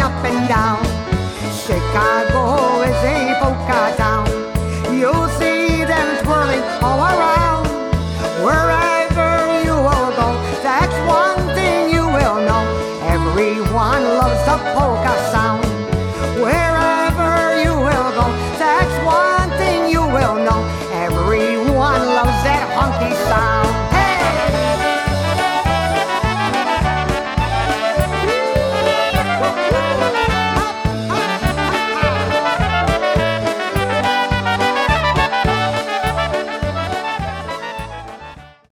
up and down. Chicago is a polka town. You'll see them twirling all around. Wherever you will go, that's one thing you will know. Everyone loves the polka sound. Wherever